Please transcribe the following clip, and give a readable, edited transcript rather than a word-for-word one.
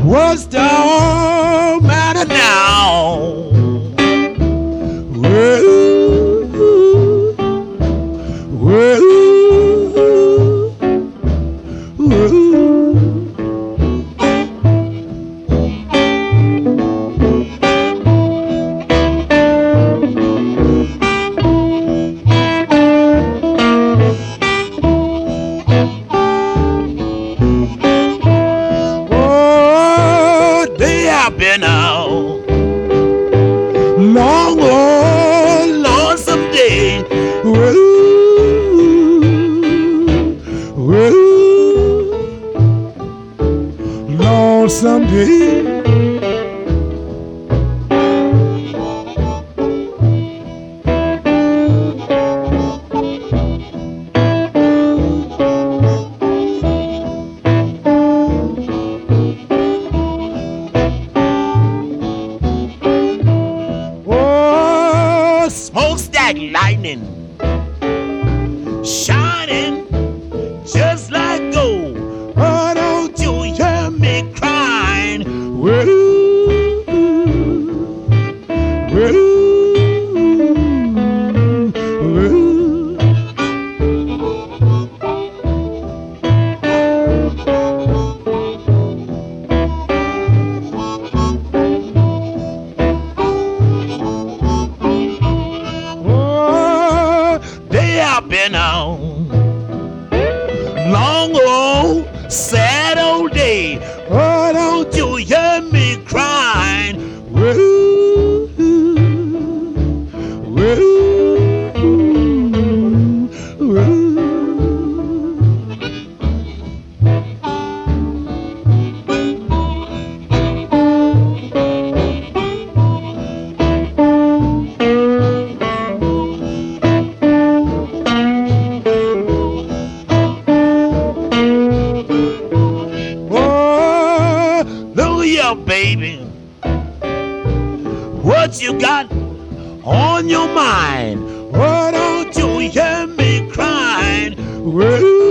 What's the old matter now? Well, well, well. Oh, they have been out long, oh, lonesome day. Lonesome day. Oh, smokestack lightning shining just like gold. Oh, don't you hear me crying? Well, well, oh, they have been on long old sad old day. Oh, don't you hear me crying? Well, well, well. Oh, look here, baby. What you got on your mind? Oh, don't you hear me crying? Well,